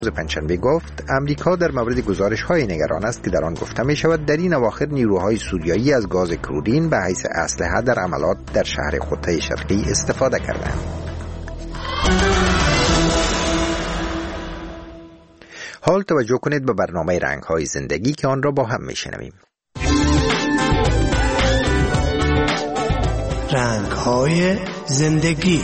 پنجشنبه گفت امریکا در مورد گزارش‌های نگران است که در آن گفته می‌شود در این اواخر نیروهای سوریایی از گاز کلورین به حیث اسلحه در عملات در شهر خطه شرقی استفاده کردند. حال توجه کنید به برنامه رنگ‌های زندگی که آن را با هم می‌شنویم. رنگ‌های زندگی.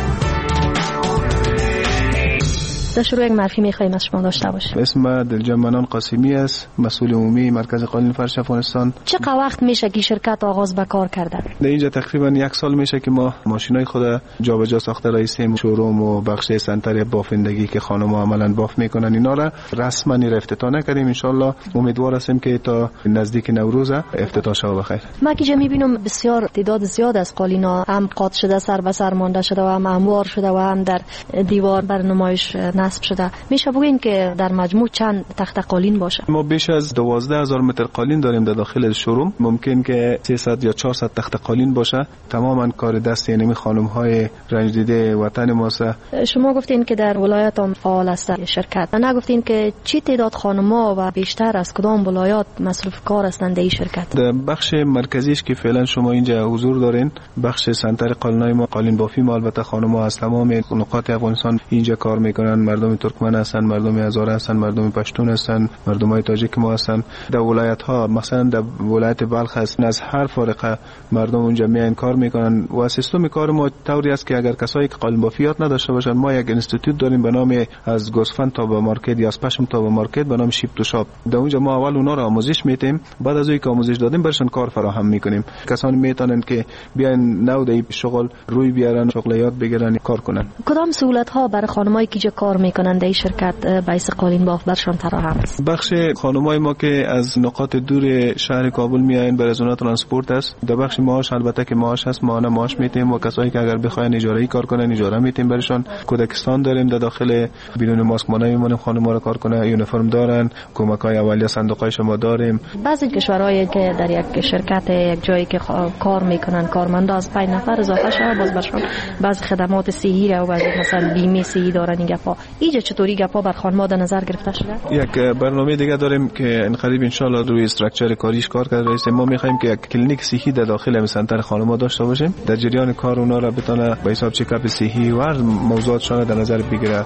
در شروع یک معرفی می‌خوایم از شما داشته باشیم. اسم دلجم منان قاسمی است، مسئول عمومی مرکز قالین فرش افغانستان. چقدر وقت میشه که شرکت آغاز به کار کرده؟ در اینجا تقریبا 1 سال میشه که ما ماشینای خود جابجا ساخته رئیسیم شوروم و بخش سنتر بافندگی که خانم‌ها عملاً باف میکنن اینا را رسما افتتاح نکردیم. ان شاءالله امیدوار هستیم که تا نزدیک نوروز افتتاح شه بخیر. ما که میبینم بسیار تعداد زیاد از قالینا هم قاط شده، سر به سر مانده شده و هم هموار شده و هم در دیوار بر نمایش نصب شده. میشه بگین که در مجموع چند تخت قالین باشه؟ ما بیش از 12000 متر قالین داریم در داخل شوروم. ممکن که 300 یا 400 تخت قالین باشه. تماما کار دست یعنی خانم‌های رنج دیده وطن ماست. شما گفتین که در ولایت هم فعال است شرکت. نگفتین که چی تعداد خانم‌ها و بیشتر از کدام ولایات مصروف کار هستند در این شرکت؟ در بخش مرکزیش که فعلا شما اینجا حضور دارین، بخش سنتر قالینای ما قالین بافی ما البته خانم‌ها از تمام نقاط افغانستان اینجا کار میکنن. مردم ترکمن هستن، مردم هزاره هستن، مردم پشتون هستن، مردمای تاجیک ما هستن. در ولایت ها مثلا در ولایت بلخ هستن، از هر فرقه مردم اونجا میان کار میکنن و سیستم کار ما طوری است که اگر کسایی که قالین بافیات نداشته باشن، ما یک اینستیتوت داریم به نام از گوسفند تا به مارکت یا از پشم تا به مارکت به نام شیپ تو شاپ. در اونجا ما اول اونا را آموزش میدیم، بعد از اینکه آموزش دادیم برشون کار فراهم میکنیم. کسانی میتونن که بیان نو در شغل روی بیارن، شغل یاد بگیرن، کار کنن. کدام سهولت ها برای خانمایی که کار میکنن در شرکت باعث قالین باف برشان فراهم است؟ بخش خانمای ما که از نقاط دور شهر کابل میایین برای زون ترانسپورت است. در بخش معاش البته که معاش هست، ما معاش میتیم و کسایی که اگر بخواین اجاره‌ای کار کنن اجاره میتیم برشان. کودکستان داریم در داخل بدون ماسک ما نمیمونیم خانم‌ها را کار کنه، یونیفرم دارن، کمک‌های اولیه صندوق‌های شما داریم. بعضی کشورهای که در یک شرکت یک جایی که کار میکنن کارمندا از 5 نفر اضافه شده، باز برشان بعضی خدمات صحی و بعضی مثلا بیمه صحی دارن. این گپا اینجا چطوری گپا بر خانم‌ها در نظر گرفته شده؟ یک برنامه دیگه داریم که این قریب ان شاء الله روی استراکچر کاریش کار کرده رئیس. ما می‌خوایم که یک کلینیک صحی در داخل همین سنتر خانم‌ها داشته باشیم. در جریان کار اونا را بتونه به حساب چکاپ صحی و هر موضوعاتشون در نظر بگیره.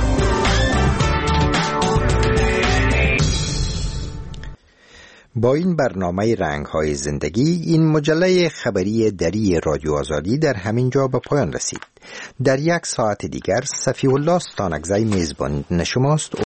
با این برنامه رنگ‌های زندگی این مجله خبری دری رادیو آزادی در همین جا به پایان رسید. در 1 ساعت دیگر صفی الله ستانکزی میزبان شماست.